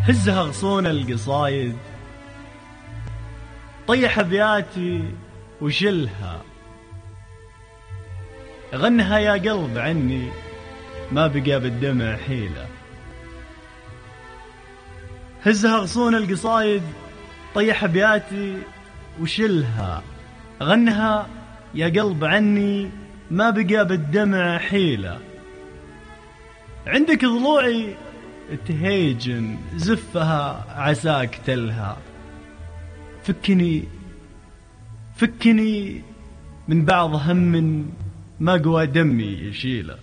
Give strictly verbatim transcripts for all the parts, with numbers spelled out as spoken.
هزها غصون القصايد، طيح ابياتي وشلها، غنها يا قلب عني ما بقى بالدمع حيلة. هزها غصون القصايد، طيح ابياتي وشلها، غنها يا قلب عني ما بقى بالدمع حيلة. عندك ضلوعي تهيجن زفها عساك تلها، فكني فكني من بعض هم ما قوى دمي يشيله.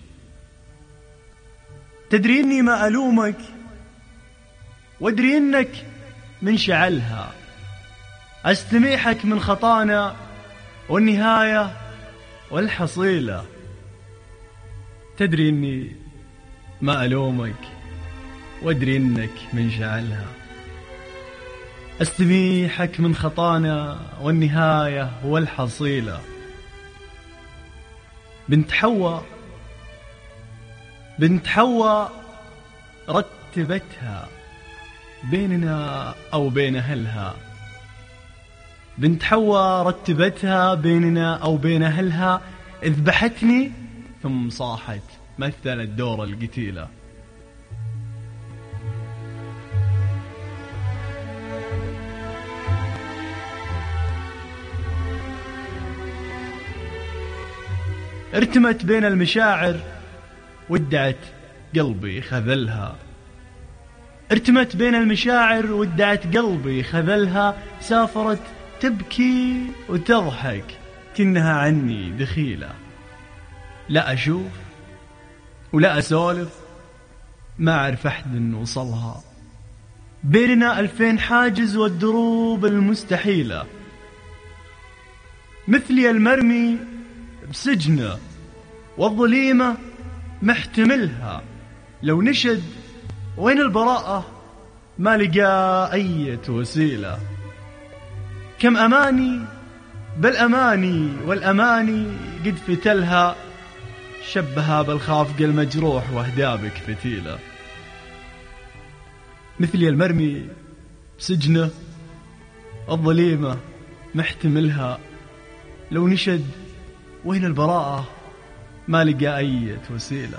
تدري اني ما الومك وادري انك من شعلها، استميحك من خطانا والنهاية والحصيلة. تدري اني ما الومك وادري انك من شعلها، استميحك من خطانا والنهاية والحصيلة. بنت حواء بنت حواء رتبتها بيننا أو بين أهلها، بنت حواء رتبتها بيننا أو بين أهلها، اذبحتني ثم صاحت مثلت دور القتيلة. ارتمت بين المشاعر وادعت قلبي خذلها، ارتمت بين المشاعر وادعت قلبي خذلها. سافرت تبكي وتضحك كأنها عني دخيلة، لا أشوف ولا أسولف ما أعرف أحد وصلها، بيننا ألفين حاجز والدروب المستحيلة. مثلي المرمي بسجنه والظليمة محتملها، لو نشد وين البراءة ما لقى أي وسيلة. كم أماني بل أماني والأماني قد فتلها، شبها بالخافق المجروح واهدابك فتيلة. مثلي المرمي بسجنه الظليمة محتملها، لو نشد وين البراءة ما لقى أي وسيلة.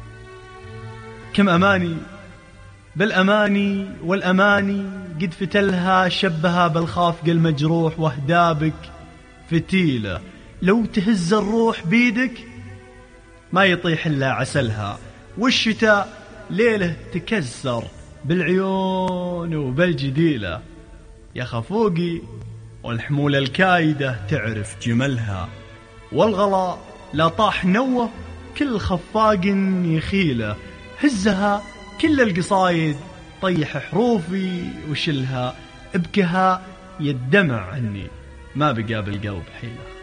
كم أماني بل أماني والأماني قد فتلها، شبها بالخافق المجروح واهدابك فتيلة. لو تهز الروح بيدك ما يطيح إلا عسلها، والشتاء ليله تكسر بالعيون وبالجديلة. يا خفوقي والحمولة الكايدة تعرف جملها، والغلا لا طاح نوه كل خفاق يخيله. هزها كل القصايد، طيح حروفي وشلها، ابكها يا الدمع عني ما بقى بالقلب حيلة.